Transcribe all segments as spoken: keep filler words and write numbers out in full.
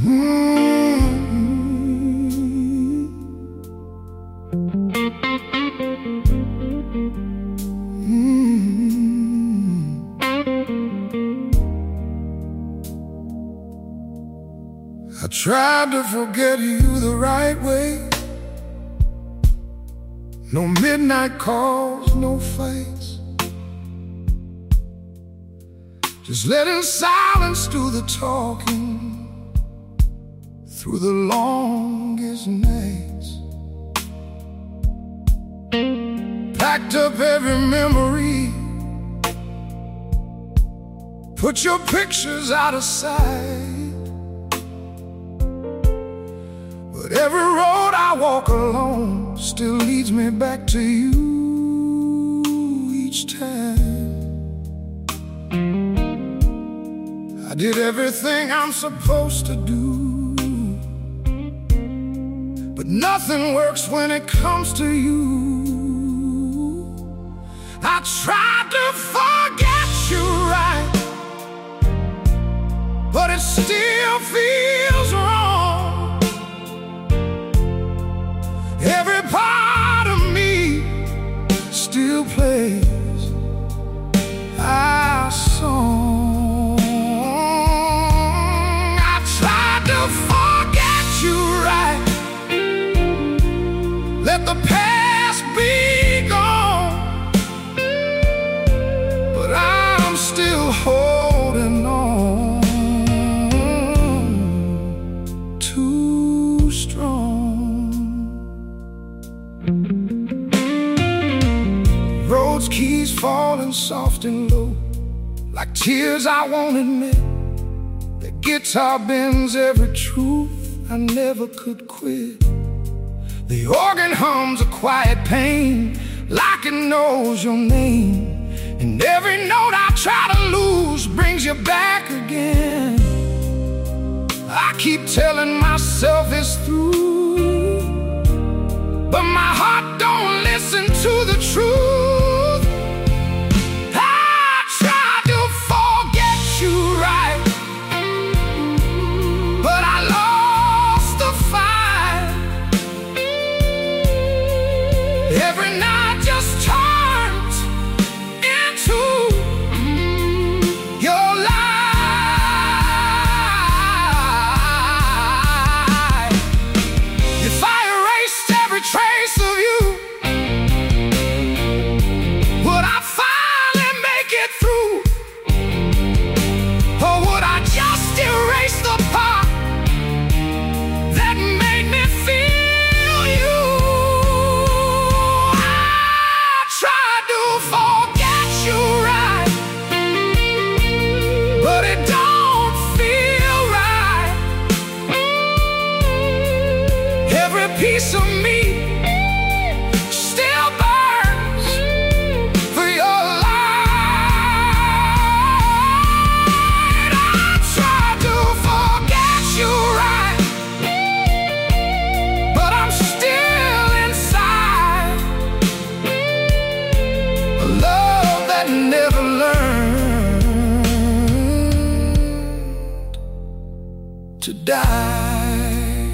I tried to forget you the right way. No midnight calls, no fights, just letting silence do the talking through the longest nights. Packed up every memory, put your pictures out of sight. But every road I walk alone still leads me back to you each time. I did everything I'm supposed to do, but nothing works when it comes to you. I tried to forget you right, but it still feels wrong. Every part of me still plays our song. I tried to forget you right, let the past be gone, but I'm still holding on too strong. Roads, keys falling soft and low, like tears I won't admit. The guitar bends every truth I never could quit. The organ hums a quiet pain, like it knows your name. And every note I try to lose brings you back again. I keep telling myself it's through, but my heart don't listen to the truth. I tried to forget you right, but I lost the fight. Every night just turns into your lie. If I erased every trace of you, would I finally make it through? Or would I just erase the part that made me feel you? I tried to forget you right, but it don't feel right. Every piece of me still burns for your light. I tried to forget you right, but I'm still inside a love that never learned to die.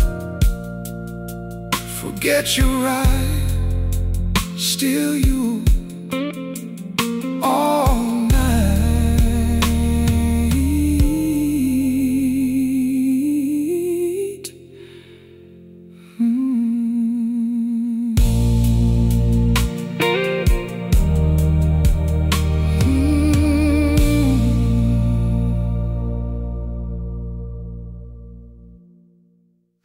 Forget you right, still you.